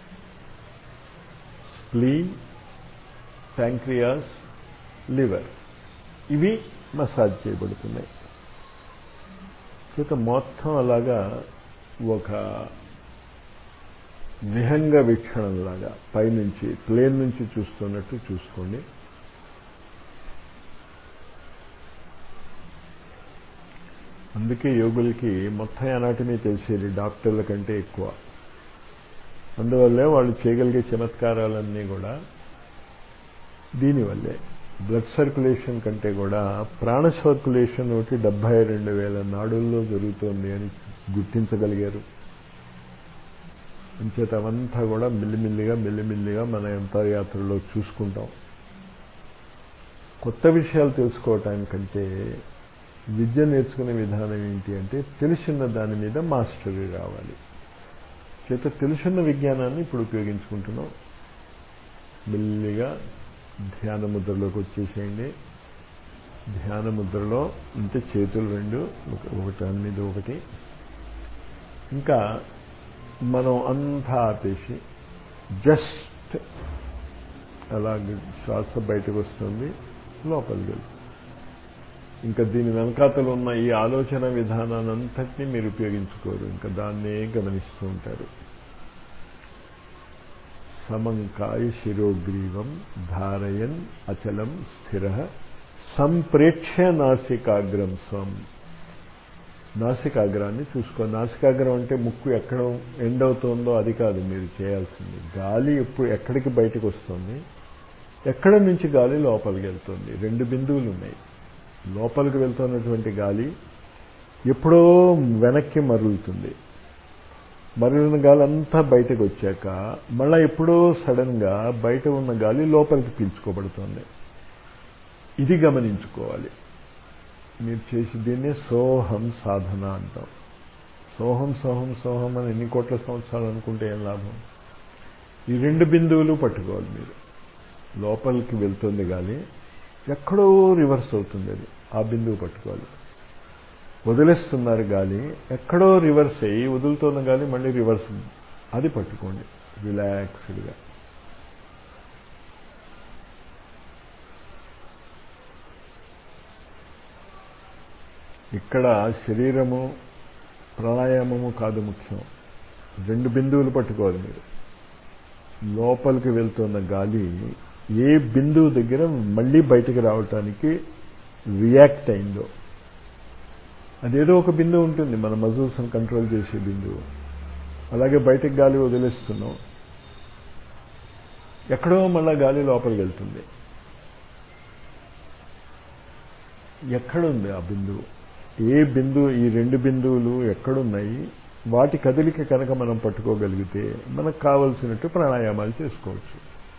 స్ప్లీన్, ప్యాంక్రియాస్, లివర్ ఇవి మసాజ్ చేయబడుతున్నాయి. చేత మొత్తం అలాగా ఒక విహంగ వీక్షణంలాగా పైనుంచి ప్లేన్ నుంచి చూస్తున్నట్టు చూసుకోండి. అందుకే యోగులకి మొత్తం అనాటమీ తెలిసేది డాక్టర్ల కంటే ఎక్కువ. అందువల్లే వాళ్ళు చేయగలిగే చమత్కారాలన్నీ కూడా దీనివల్లే. బ్లడ్ సర్క్యులేషన్ కంటే కూడా ప్రాణ సర్క్యులేషన్ ఒకటి 72,000 నాడుల్లో జరుగుతోంది అని గుర్తించగలిగారు. అంచేత అవంతా కూడా మెల్లిమెల్లిగా మన అంతర్యాత్రలో చూసుకుంటాం. కొత్త విషయాలు తెలుసుకోవటానికంటే విద్య నేర్చుకునే విధానం ఏంటి అంటే తెలుసున్న దాని మీద మాస్టరీ రావాలి. చేత తెలుసున్న విజ్ఞానాన్ని ఇప్పుడు ఉపయోగించుకుంటున్నాం. మెల్లిగా ధ్యాన ముద్రలోకి వచ్చేసేయండి. ధ్యాన ముద్రలో ఇంత చేతులు రెండు ఒకటి మీద ఒకటి. ఇంకా మనం అంతా ఆపేసి జస్ట్ అలాగే శ్వాస బయటకు వస్తుంది, లోపలికి వెళ్తుంది. ఇంకా దీని వెనకాతలు ఉన్న ఈ ఆలోచన విధానాన్నంతటినీ మీరు ఉపయోగించుకోరు. ఇంకా దాన్నే గమనిస్తూ ఉంటారు. సమంకాయ శిరోగ్రీవం ధారయన్ అచలం స్థిర సంప్రేక్ష్య నాసికాగ్రం స్వం. నాసికాగ్రాన్ని చూసుకో. నాసికాగ్రం అంటే ముక్కు ఎక్కడ ఎండ్ అవుతుందో అది కాదు మీరు చేయాల్సింది. గాలి ఎక్కడికి బయటకు వస్తుంది, ఎక్కడి నుంచి గాలి లోపలికి వెళ్తుంది. 2 బిందువులు ఉన్నాయి. లోపలికి వెళ్తున్నటువంటి గాలి ఎప్పుడో వెనక్కి మరలుతుంది. మరలిన గాలి అంతా బయటకు వచ్చాక మళ్ళీ ఎప్పుడో సడన్గా బయట ఉన్న గాలి లోపలికి పీల్చుకోబడుతుంది. ఇది గమనించుకోవాలి. మీరు చేసి దీన్నే సోహం సాధన అంటాం. సోహం సోహం సోహం అని ఎన్ని కోట్ల సంవత్సరాలు అనుకుంటే ఏం లాభం? ఈ 2 బిందువులు పట్టుకోవాలి మీరు. లోపలికి వెళ్తుంది గాలి, ఎక్కడో రివర్స్ అవుతుంది, అది ఆ బిందువు పట్టుకోవాలి. వదిలేస్తున్నారు గాలి, ఎక్కడో రివర్స్ అయ్యి వదులుతున్న గాలి మళ్ళీ రివర్స్, అది పట్టుకోండి రిలాక్స్డ్గా. ఇక్కడ శరీరము ప్రాణాయామము కాదు ముఖ్యం. 2 బిందువులు పట్టుకోవాలి మీరు. లోపలికి వెళ్తున్న గాలి ఏ బిందువు దగ్గర మళ్ళీ బయటికి రావటానికి రియాక్ట్ అయిందో, అదేదో ఒక బిందువు ఉంటుంది మన మజిల్స్ని కంట్రోల్ చేసే బిందువు. అలాగే బయటికి గాలి వదిలేస్తున్నాం, ఎక్కడో మళ్ళా గాలి లోపలికి వెళ్తుంది. ఎక్కడుంది ఆ బిందువు? ఏ బిందువు? ఈ 2 బిందువులు ఎక్కడున్నాయి? వాటి కదలిక కనుక మనం పట్టుకోగలిగితే మనకు కావలసినట్టు ప్రాణాయామాలు చేసుకోవచ్చు.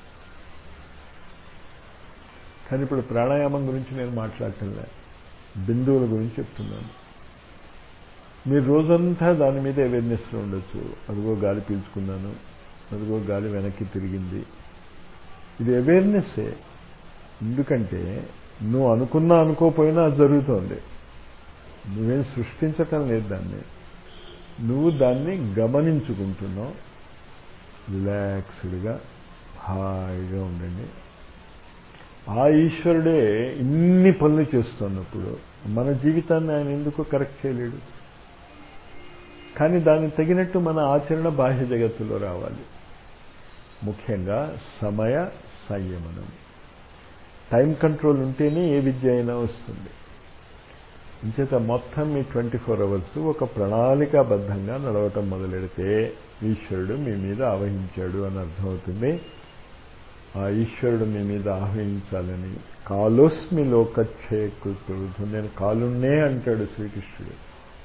కానీ ఇప్పుడు ప్రాణాయామం గురించి నేను మాట్లాడటం లేదు, బిందువుల గురించి చెప్తున్నాను. మీరు రోజంతా దాని మీద అవేర్నెస్లో ఉండొచ్చు. అదిగో గాలి పీల్చుకున్నాను, అదిగో గాలి వెనక్కి తిరిగింది. ఇది అవేర్నెస్సే. ఎందుకంటే నువ్వు అనుకున్నా అనుకోపోయినా అది జరుగుతోంది. నువ్వేం సృష్టించటం లేదు దాన్ని, నువ్వు దాన్ని గమనించుకుంటున్నావు. రిలాక్స్డ్గా హాయిగా ఉండండి. ఆ ఈశ్వరుడే ఇన్ని పనులు చేస్తున్నప్పుడు మన జీవితాన్ని ఆయన ఎందుకు కరెక్ట్ చేయలేడు? కానీ దానికి తగినట్టు మన ఆచరణ బాహ్య జగత్తులో రావాలి. ముఖ్యంగా సమయ సంయమనం, టైం కంట్రోల్ ఉంటేనే ఏ విద్య అయినా వస్తుంది. ఇంచేత మొత్తం మీ 24 అవర్స్ ఒక ప్రణాళికాబద్ధంగా నడవటం మొదలెడితే ఈశ్వరుడు మీ మీద ఆవహించాడు అని అర్థమవుతుంది. ఆ ఈశ్వరుడు మీ మీద ఆవహించాలని కాలోస్మి లోకక్షేకృతు, నేను కాలుణ్ణే అంటాడు శ్రీకృష్ణుడు.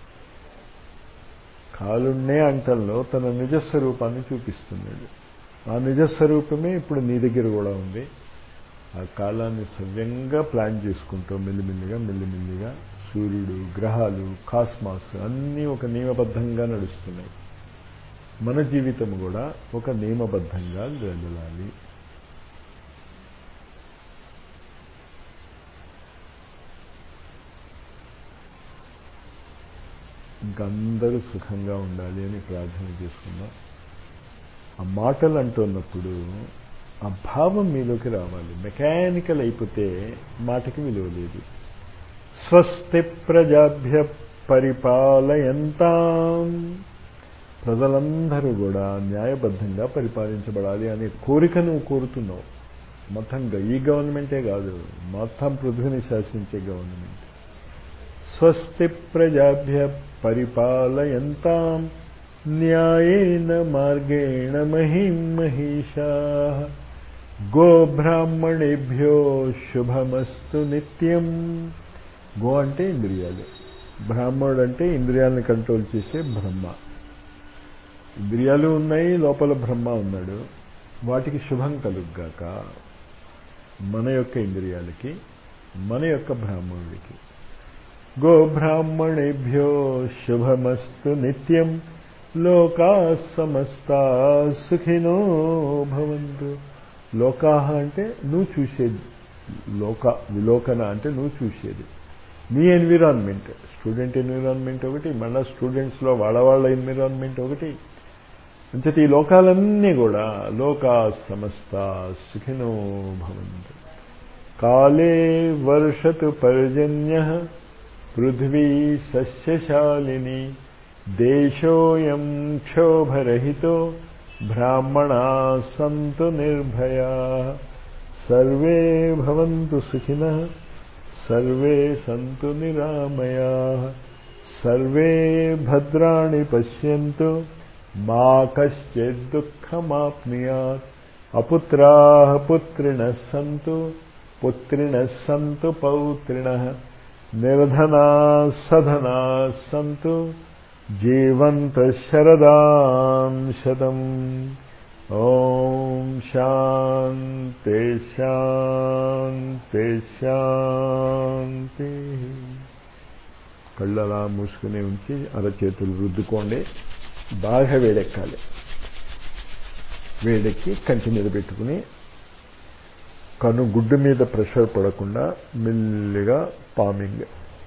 కాలుణ్ణే అంటంలో తన నిజస్వరూపాన్ని చూపిస్తున్నాడు. ఆ నిజస్వరూపమే ఇప్పుడు నీ దగ్గర కూడా ఉంది. ఆ కాలాన్ని సవ్యంగా ప్లాన్ చేసుకుంటూ మెల్లిమెల్లిగా సూర్యుడు, గ్రహాలు, కాస్మాస్ అన్నీ ఒక నియమబద్ధంగా నడుస్తున్నాయి. మన జీవితం కూడా ఒక నియమబద్ధంగా వెళ్ళాలి. ఇంకా అందరూ సుఖంగా ఉండాలి అని ప్రార్థన చేసుకుందాం. ఆ మాటలు అంటున్నప్పుడు ఆ భావం మీలోకి రావాలి. మెకానికల్ అయిపోతే మాటకి విలువ లేదు. స్వస్తి ప్రజాభ్య పరిపాలయంతాం, ప్రజలందరూ కూడా న్యాయబద్ధంగా పరిపాలించబడాలి అనే కోరిక నువ్వు కోరుతున్నావు. మొత్తంగా ఈ గవర్నమెంటే కాదు, మొత్తం పృథ్వీని శాసించే గవర్నమెంట్. స్వస్తి ప్రజాభ్య పరిపాలయంతాం న్యాయేన మార్గేణ మహిం మహిషాః గోబ్రాహ్మణేభ్యో శుభమస్తు నిత్యం. గో అంటే ఇంద్రియాలు, బ్రాహ్మణుడు అంటే ఇంద్రియాలను కంట్రోల్ చేసే బ్రహ్మ. ఇంద్రియాలు ఉన్నాయి, లోపల బ్రహ్మ ఉన్నాడు. వాటికి శుభం కలుగ్గాక, మన యొక్క ఇంద్రియాలకి, మన యొక్క బ్రాహ్మణుడికి. గోబ్రాహ్మణేభ్యో శుభమస్తు నిత్యం లోకాః సమస్తాః సుఖినో భవంతు. లోకాః అంటే నువ్వు చూసేది, విలోకన అంటే నువ్వు చూసేది నీ ఎన్విరాన్మెంట్. స్టూడెంట్ ఎన్విరాన్మెంట్ ఒకటి, మళ్ళీ స్టూడెంట్స్లో వాళ్ళ ఎన్విరాన్మెంట్ ఒకటి. అంచేత ఈ లోకాలన్నీ కూడా లోకాః సమస్తాః సుఖినో భవంతు. కాలే వర్షతు పర్జన్యః పృథ్వీ సస్యశాలిని దేశోయం క్షోభరహితో బ్రాహ్మణాః సంతు నిర్భయాః సర్వే భవంతు సుఖినః సర్వే సంతు నిరామయాః సర్వే భద్రాణి పశ్యంతు మా కశ్చిద్ దుఃఖమాప్నుయాత్. అపుత్రాః పుత్రిణః సంతు పుత్రిణః సంతు పౌత్రిణః నిర్ధనాః సధనాః సంతు జీవంతః శరదాం శతం. ఓం శాంతి శాంతి శాంతి. కళ్ళు అలా మూసుకుని ఉంచి అరచేతులు రుద్దుకోండి. బాగా వేడెక్కాలి. వేడెక్కి కంటి మీద పెట్టుకుని కను గుడ్డు మీద ప్రెషర్ పడకుండా మెల్లిగా పామింగ్.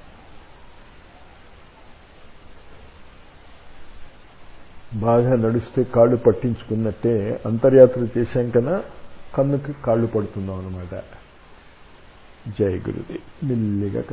బాగా నడిస్తే కాళ్ళు పట్టించుకున్నట్టే అంతర్యాత్ర చేశాం కదా, కన్నుకి కాళ్ళు పడుతున్నాం అన్నమాట. జై గురుదేవ్. మెల్లిగా